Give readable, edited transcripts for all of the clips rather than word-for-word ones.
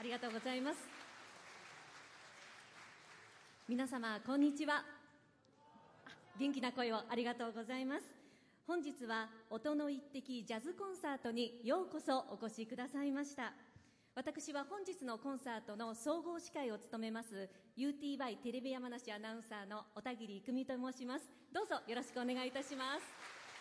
りがとうございます。皆様こんにちは。元気な声をありがとうございます。本日は音の一滴ジャズコンサートにようこそお越しくださいました。私は本日のコンサートの総合司会を務めます UTY テレビ山梨アナウンサーの小田切育美と申します。どうぞよろしくお願いいたします。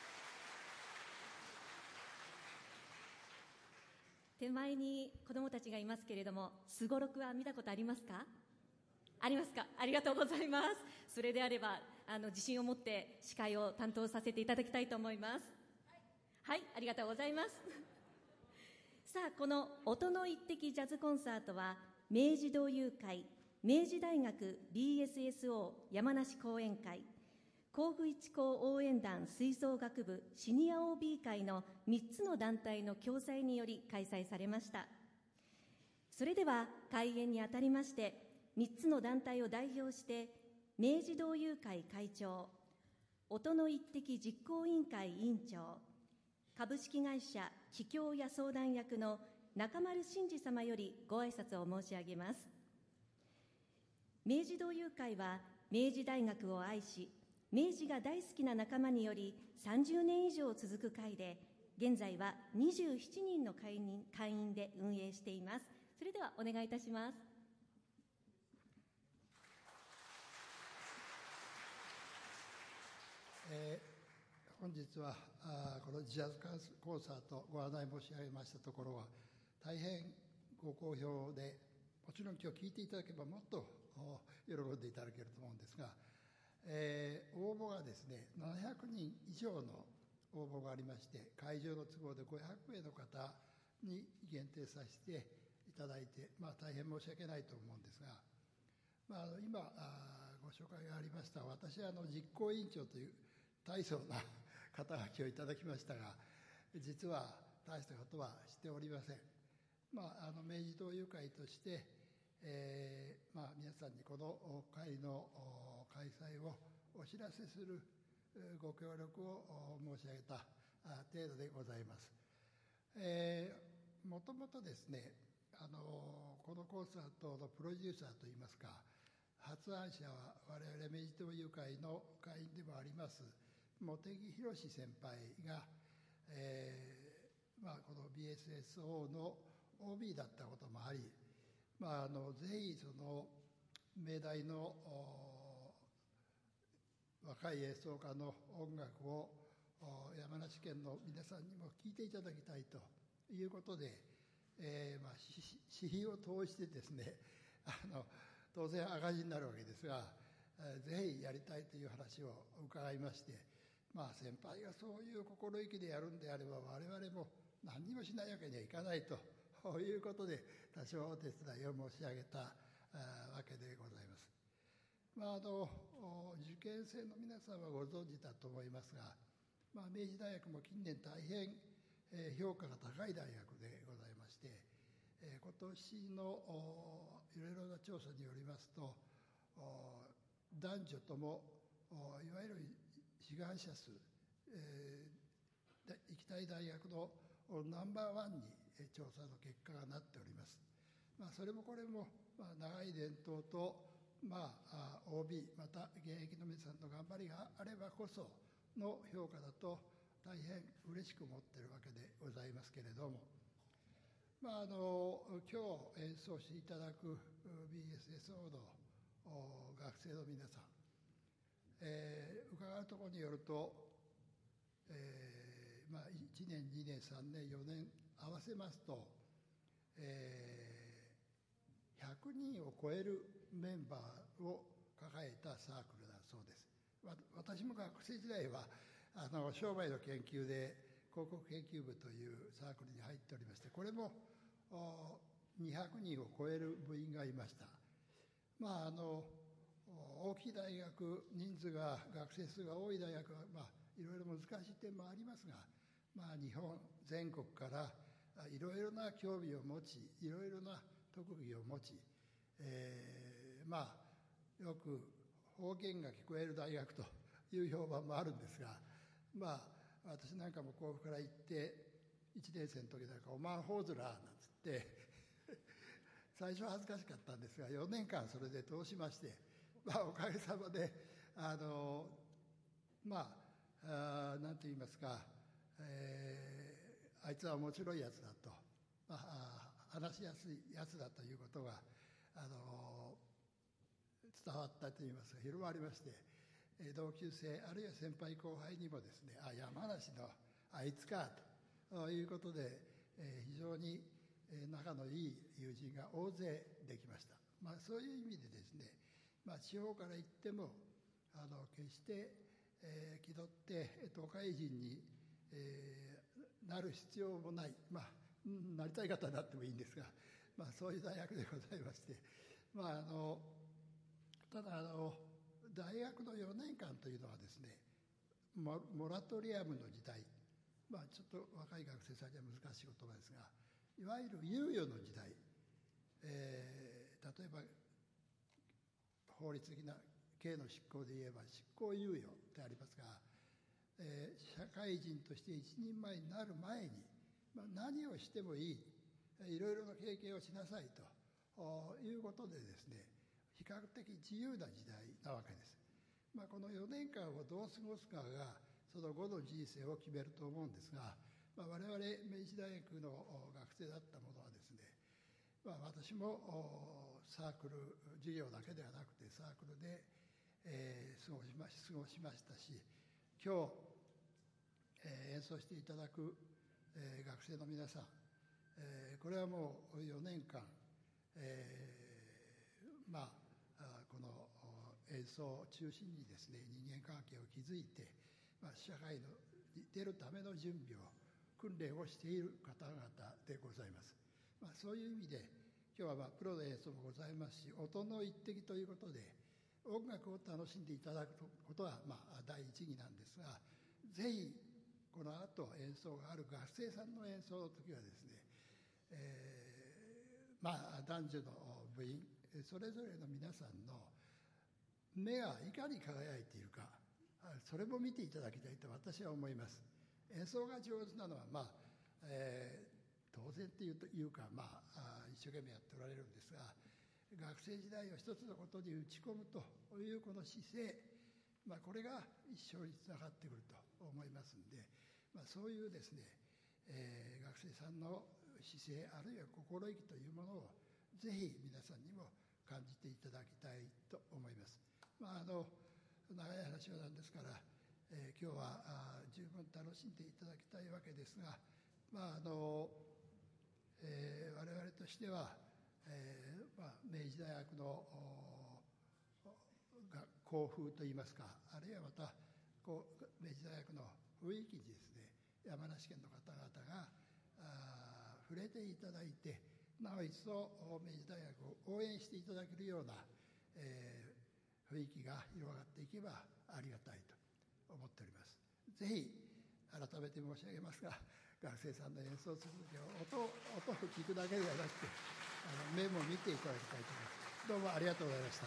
手前に子どもたちがいますけれども、すごろくは見たことありますか？ありますか？ありがとうございます。それであれば自信を持って司会を担当させていただきたいと思います。はい、ありがとうございます。さあ、この音の一滴ジャズコンサートは明治同友会、明治大学 BSSO 山梨講演会、甲府一高応援団吹奏楽部シニア OB 会の3つの団体の共催により開催されました。それでは開演にあたりまして3つの団体を代表して明治同友会会長、音の一滴実行委員会委員長、株式会社桔梗屋相談役の中丸真二様よりご挨拶を申し上げます。明治同友会は明治大学を愛し、明治が大好きな仲間により30年以上続く会で、現在は27人の会員で運営しています。それではお願いいたします。 本日はこのジャズコンサートご案内申し上げましたところは大変ご好評で、もちろん今日聞いていただければもっと喜んでいただけると思うんですが、応募がですね700人以上の応募がありまして、会場の都合で500名の方に限定させていただいて、大変申し訳ないと思うんですが、今ご紹介がありました私は実行委員長という大層な肩書きをいただきましたが、実は大したことはしておりません。明治同友会として、皆さんにこの会の開催をお知らせするご協力を申し上げた程度でございます。もともとですねこのコンサートのプロデューサーといいますか、発案者は我々明治同友会の会員でもあります茂木宏先輩が、この BSSO の OB だったこともあり、ぜひその明大の若い演奏家の音楽を山梨県の皆さんにも聴いていただきたいということで、私費を通してですね当然赤字になるわけですが、ぜひやりたいという話を伺いまして、先輩がそういう心意気でやるんであれば我々も何にもしないわけにはいかないということで多少お手伝いを申し上げたわけでございます。受験生の皆さんはご存知だと思いますが、明治大学も近年大変評価が高い大学でございまして、今年のいろいろな調査によりますと、男女ともいわゆる志願者数、行きたい大学のナンバーワンに調査の結果がなっております。それもこれも長い伝統と、OB また現役の皆さんの頑張りがあればこその評価だと大変嬉しく思っているわけでございますけれども、今日演奏していただく BSSO の学生の皆さん、伺うところによると、1年2年3年4年合わせますと、100人を超えるメンバーを抱えたサークルだそうです。私も学生時代は商売の研究で広告研究部というサークルに入っておりまして、これも200人を超える部員がいました。大きい大学、人数が学生数が多い大学はいろいろ難しい点もありますが、日本全国からいろいろな興味を持ち、いろいろな特技を持ち、よく方言が聞こえる大学という評判もあるんですが、私なんかも甲府から行って1年生の時なんかオマンホーズラーなんつって最初は恥ずかしかったんですが、4年間それで通しまして、おかげさまでなんと言いますか、あいつは面白いやつだと、話しやすいやつだということが伝わったといいますか、広まりまして、同級生あるいは先輩後輩にもですね、山梨のあいつかということで、非常に仲のいい友人が大勢できました。そういう意味でですね、地方から行っても決して気取って都会人に、なる必要もない、なりたい方になってもいいんですが、そういう大学でございまして、ただ大学の4年間というのはですね、モラトリアムの時代、ちょっと若い学生さんには難しい言葉ですが、いわゆる猶予の時代、例えば法律的な刑の執行で言えば執行猶予ってありますが、社会人として一人前になる前に、何をしてもいい、いろいろな経験をしなさいということでですね、比較的自由な時代なわけです。この4年間をどう過ごすかがその後の人生を決めると思うんですが、我々明治大学の学生だったものはですね、私もサークル授業だけではなくてサークルで、過ごしましたし、今日、演奏していただく、学生の皆さん、これはもう4年間、この演奏を中心にですね、人間関係を築いて、社会に出るための準備を訓練をしている方々でございます。そういう意味で今日はプロの演奏もございますし、音の一滴ということで音楽を楽しんでいただくことは第一義なんですが、ぜひこの後演奏がある学生さんの演奏の時はですね、男女の部員それぞれの皆さんの目がいかに輝いているか、それも見ていただきたいと私は思います。演奏が上手なのは当然っていうか、一生懸命やっておられるんですが、学生時代を一つのことに打ち込むというこの姿勢、これが一生につながってくると思いますんで、そういうですね、学生さんの姿勢あるいは心意気というものをぜひ皆さんにも感じていただきたいと思います。長い話はなんですから、今日は十分楽しんでいただきたいわけですが、我々としては、明治大学の校風といいますか、あるいはまた明治大学の雰囲気にですね、山梨県の方々が触れていただいて、なお一層明治大学を応援していただけるような、雰囲気が広がっていけばありがたいと思っております。ぜひ改めて申し上げますが、学生さんの演奏する時は音を聞くだけではなくて目も見ていただきたいと思います。どうもありがとうございました。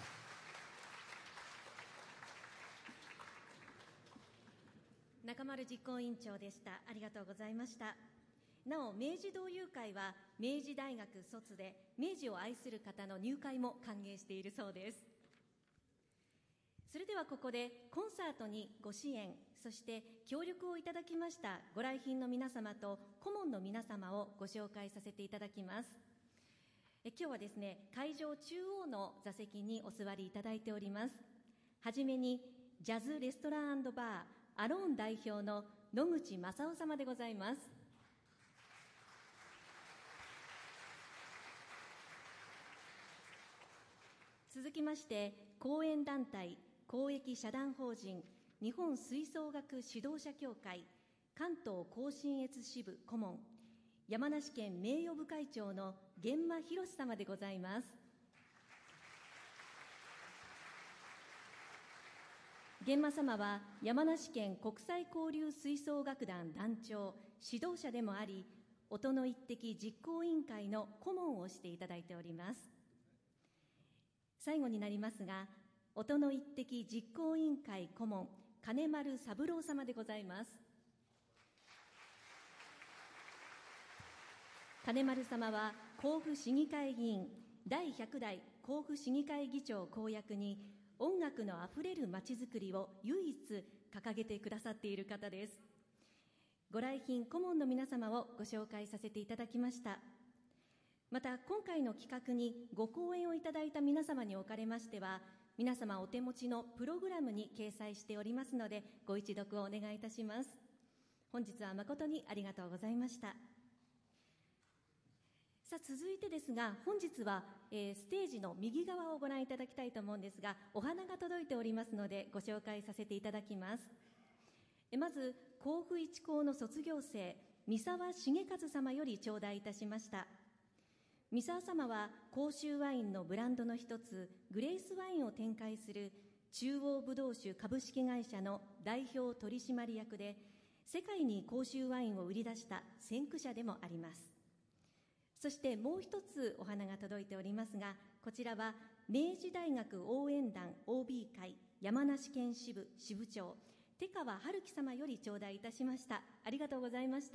中丸実行委員長でした。ありがとうございました。なお、明治同友会は明治大学卒で明治を愛する方の入会も歓迎しているそうです。それではここでコンサートにご支援、そして協力をいただきましたご来賓の皆様と顧問の皆様をご紹介させていただきます。今日はですね、会場中央の座席にお座りいただいております。はじめにジャズレストラン&バーアローン代表の野口正夫様でございます。続きまして講演団体公益社団法人日本吹奏楽指導者協会関東甲信越支部顧問、山梨県名誉部会長の源馬博様でございます。源馬様は山梨県国際交流吹奏楽団団長、指導者でもあり、音の一滴実行委員会の顧問をしていただいております。最後になりますが、音の一滴実行委員会顧問、金丸三郎様でございます。金丸様は甲府市議会議員、 第100代甲府市議会議長公約に音楽のあふれるまちづくりを唯一掲げてくださっている方です。ご来賓顧問の皆様をご紹介させていただきました。また今回の企画にご講演をいただいた皆様におかれましては、皆様お手持ちのプログラムに掲載しておりますので、ご一読をお願いいたします。本日は誠にありがとうございました。さあ、続いてですが、本日は、ステージの右側をご覧いただきたいと思うんですが、お花が届いておりますのでご紹介させていただきます。まず甲府一高の卒業生、三沢重和様より頂戴いたしました。三沢様は甲州ワインのブランドの一つ、グレイスワインを展開する中央ぶどう酒株式会社の代表取締役で、世界に甲州ワインを売り出した先駆者でもあります。そしてもう一つお花が届いておりますが、こちらは明治大学応援団 OB 会山梨県支部支部長、手川春樹様より頂戴いたしました。ありがとうございました。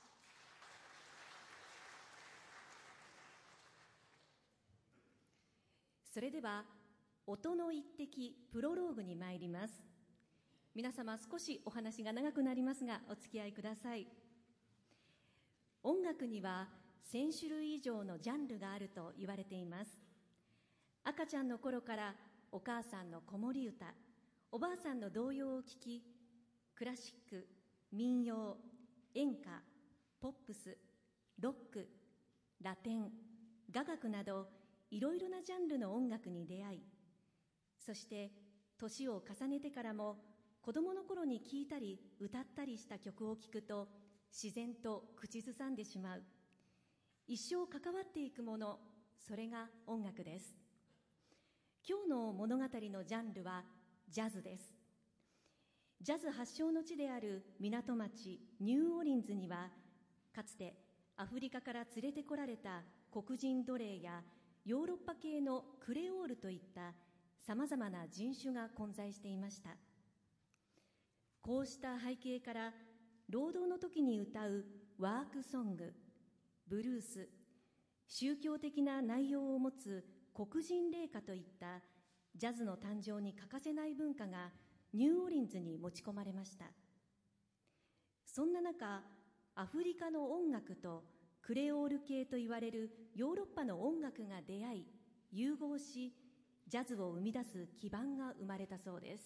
それでは音の一滴プロローグに参ります。皆様少しお話が長くなりますがお付き合いください。音楽には1000種類以上のジャンルがあると言われています。赤ちゃんの頃からお母さんの子守歌、おばあさんの童謡を聴き、クラシック、民謡、演歌、ポップス、ロック、ラテン、雅楽などいろいろなジャンルの音楽に出会い、そして年を重ねてからも子供の頃に聴いたり歌ったりした曲を聴くと自然と口ずさんでしまう、一生関わっていくもの、それが音楽です。今日の物語のジャンルはジャズです。ジャズ発祥の地である港町ニューオーリンズには、かつてアフリカから連れてこられた黒人奴隷やヨーロッパ系のクレオールといったさまざまな人種が混在していました。こうした背景から、労働の時に歌うワークソング、ブルース、宗教的な内容を持つ黒人霊歌といったジャズの誕生に欠かせない文化がニューオーリンズに持ち込まれました。そんな中、アフリカの音楽とクレオール系といわれるヨーロッパの音楽が出会い、融合し、ジャズを生み出す基盤が生まれたそうです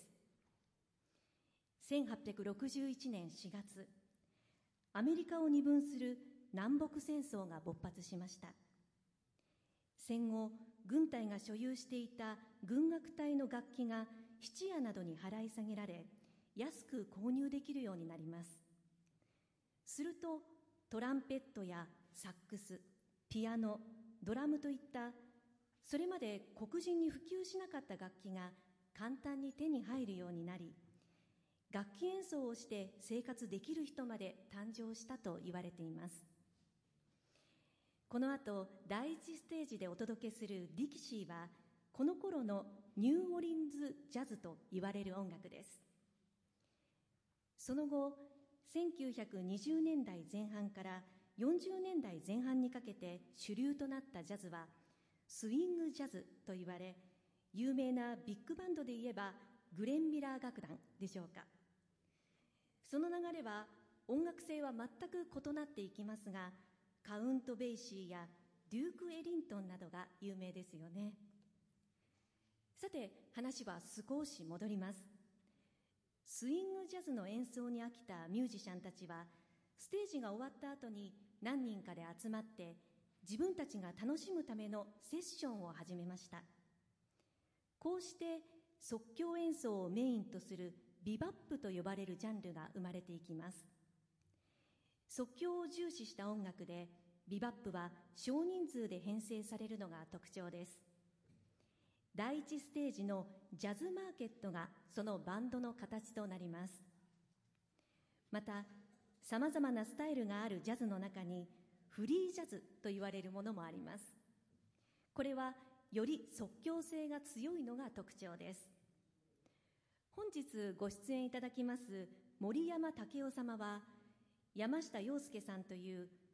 。1861年4月、アメリカを二分する南北戦争が勃発しました。戦後、軍隊が所有していた軍楽隊の楽器が質屋などに払い下げられ、安く購入できるようになります。すると、トランペットやサックス、ピアノ、ドラムといったそれまで黒人に普及しなかった楽器が簡単に手に入るようになり、楽器演奏をして生活できる人まで誕生したと言われています。この後、第一ステージでお届けするディキシーは、この頃のニューオーリンズジャズと言われる音楽です。その後、1920年代前半から40年代前半にかけて主流となったジャズは、スイングジャズと言われ、有名なビッグバンドで言えばグレン・ミラー楽団でしょうか。その流れは音楽性は全く異なっていきますが、カウント・ベイシーやデューク・エリントンなどが有名ですよね。さて、話は少し戻ります。スイングジャズの演奏に飽きたミュージシャンたちは、ステージが終わった後に何人かで集まって自分たちが楽しむためのセッションを始めました。こうして即興演奏をメインとするビバップと呼ばれるジャンルが生まれていきます。即興を重視した音楽で、ビバップは少人数で編成されるのが特徴です。第一ステージのジャズマーケットがそのバンドの形となります。また、さまざまなスタイルがあるジャズの中にフリージャズと言われるものもあります。これはより即興性が強いのが特徴です。本日ご出演いただきます森山武夫様は、山下洋輔さんという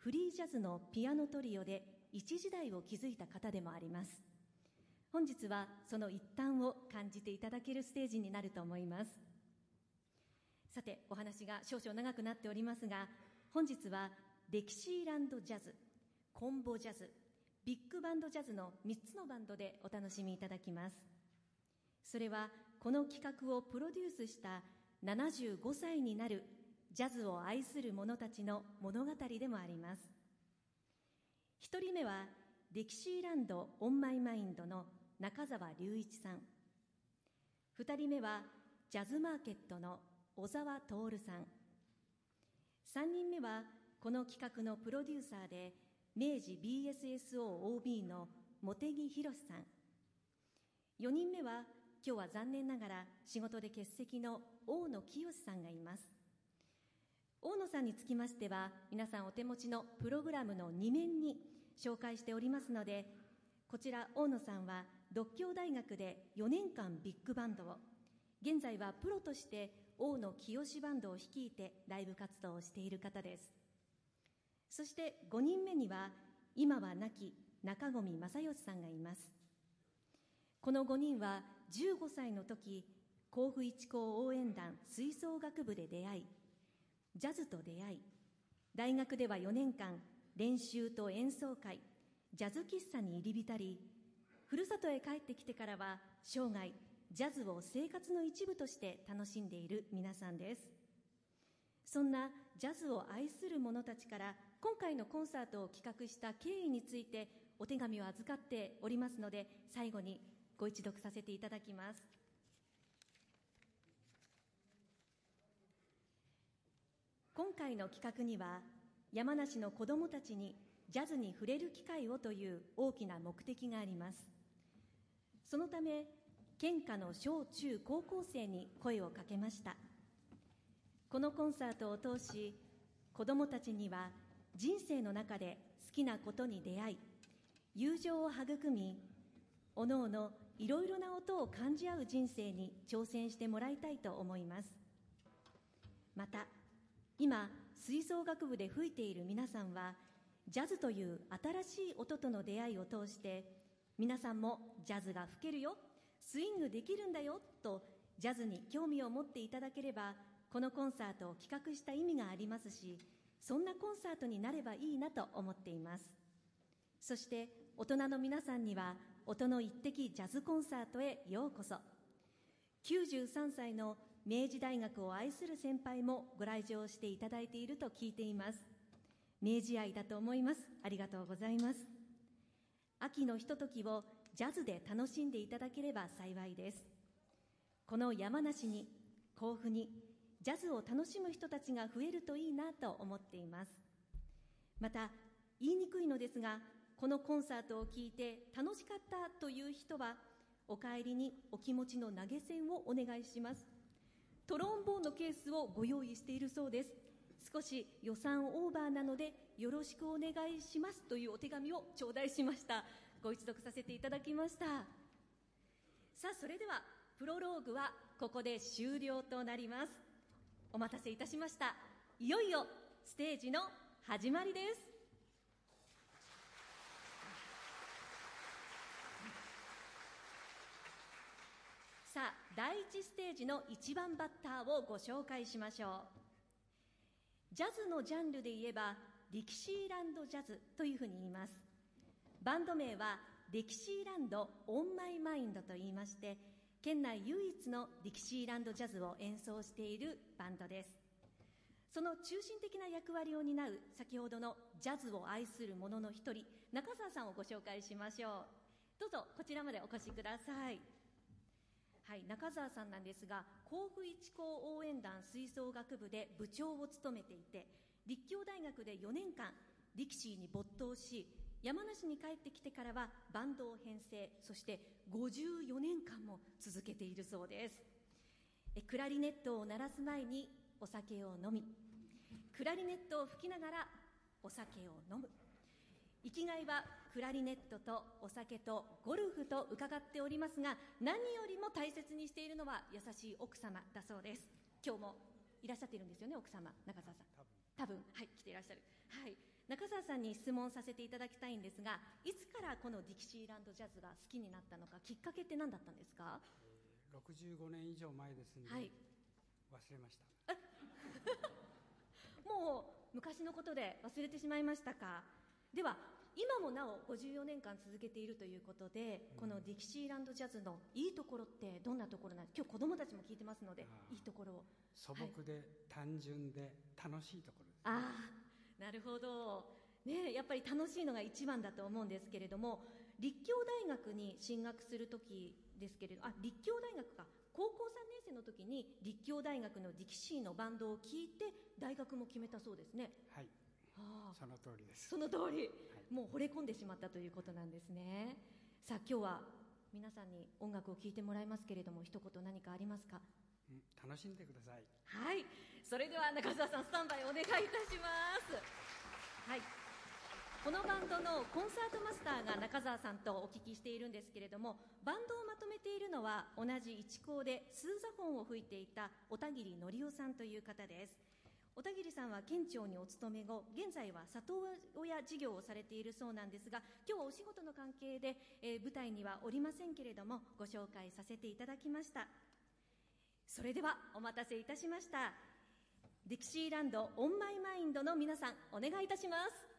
フリージャズのピアノトリオで一時代を築いた方でもあります。本日はその一端を感じていただけるステージになると思います。さて、お話が少々長くなっておりますが、本日はデキシーランドジャズ、コンボジャズ、ビッグバンドジャズの3つのバンドでお楽しみいただきます。それはこの企画をプロデュースした75歳になるジャズを愛する者たちの物語でもあります。一人目はデキシーランドオンマイマインドの中澤隆一さん。二人目はジャズマーケットの小沢徹さん。三人目はこの企画のプロデューサーで明治 BSSOOB の茂木宏さん。四人目は今日は残念ながら仕事で欠席の大野清さんがいます。大野さんにつきましては、皆さんお手持ちのプログラムの2面に紹介しておりますので、こちら大野さんは獨協大学で4年間ビッグバンドを、現在はプロとして大野清バンドを率いてライブ活動をしている方です。そして5人目には今は亡き中込正義さんがいます。この5人は15歳の時、甲府一高応援団吹奏楽部で出会い、ジャズと出会い、大学では4年間練習と演奏会、ジャズ喫茶に入り浸り、ふるさとへ帰ってきてからは生涯ジャズを生活の一部として楽しんでいる皆さんです。そんなジャズを愛する者たちから今回のコンサートを企画した経緯についてお手紙を預かっておりますので、最後にご一読させていただきます。今回の企画には、山梨の子どもたちにジャズに触れる機会をという大きな目的があります。そのため、県下の小中高校生に声をかけました。このコンサートを通し、子どもたちには人生の中で好きなことに出会い、友情を育み、おのおのいろいろな音を感じ合う人生に挑戦してもらいたいと思います。また、今吹奏楽部で吹いている皆さんは、ジャズという新しい音との出会いを通して、皆さんもジャズが吹けるよ、スイングできるんだよとジャズに興味を持っていただければ、このコンサートを企画した意味がありますし、そんなコンサートになればいいなと思っています。そして大人の皆さんには、音の一滴ジャズコンサートへようこそ。93歳の明治大学を愛する先輩もご来場していただいていると聞いています。明治愛だと思います。ありがとうございます。秋のひとときをジャズで楽しんでいただければ幸いです。この山梨に、甲府にジャズを楽しむ人たちが増えるといいなと思っています。また、言いにくいのですが、このコンサートを聴いて楽しかったという人は、お帰りにお気持ちの投げ銭をお願いします。トロンボーンのケースをご用意しているそうです。少し予算オーバーなのでよろしくお願いしますというお手紙を頂戴しました。ご一読させていただきました。さあ、それではプロローグはここで終了となります。お待たせいたしました。いよいよステージの始まりです。さあ、第1ステージの1番バッターをご紹介しましょう。ジャズのジャンルで言えばディキシーランドジャズというふうに言います。バンド名はディキシーランドオンマイマインドと言いまして、県内唯一のディキシーランドジャズを演奏しているバンドです。その中心的な役割を担う先ほどのジャズを愛する者の一人、中澤さんをご紹介しましょう。どうぞこちらまでお越しください。はい、中澤さんなんですが、甲府一高応援団吹奏楽部で部長を務めていて、立教大学で4年間ディキシーに没頭し、山梨に帰ってきてからはバンドを編成、そして54年間も続けているそうです。クラリネットを鳴らす前にお酒を飲み、クラリネットを吹きながらお酒を飲む。生きがいはクラリネットとお酒とゴルフと伺っておりますが、何よりも大切にしているのは優しい奥様だそうです。今日もいらっしゃっているんですよね、奥様、中澤さん。多分、はい、来ていらっしゃる。はい。 中澤さんに質問させていただきたいんですが、いつからこのディキシーランドジャズが好きになったのか、きっかけって何だったんですか ？65年以上前ですので、 はい、 忘れました。 もう昔のことで忘れてしまいましたか。では今もなお54年間続けているということで、このディキシーランドジャズのいいところってどんなところなんですか？今日子どもたちも聞いてますので、いいところを。 素朴で、単純で楽しいところです。 なるほど、ね、やっぱり楽しいのが一番だと思うんですけれども、立教大学に進学する時ですけれど、立教大学か、高校3年生の時に立教大学のディキシーのバンドを聴いて大学も決めたそうですね。 はい、その通りです。 その通り、もう惚れ込んでしまったということなんですね。さあ今日は皆さんに音楽を聴いてもらいますけれども、一言何かありますか？ 楽しんでください。 はい、それでは中澤さん、スタンバイお願いいたします。はい、このバンドのコンサートマスターが中澤さんとお聞きしているんですけれども、バンドをまとめているのは同じ一校でスーザフォンを吹いていた小田切則夫さんという方です。小田切さんは県庁にお勤め後、現在は里親事業をされているそうなんですが、今日はお仕事の関係で、舞台にはおりませんけれども、ご紹介させていただきました。それではお待たせいたしました。ディキシーランドオンマイマインドの皆さん、お願いいたします。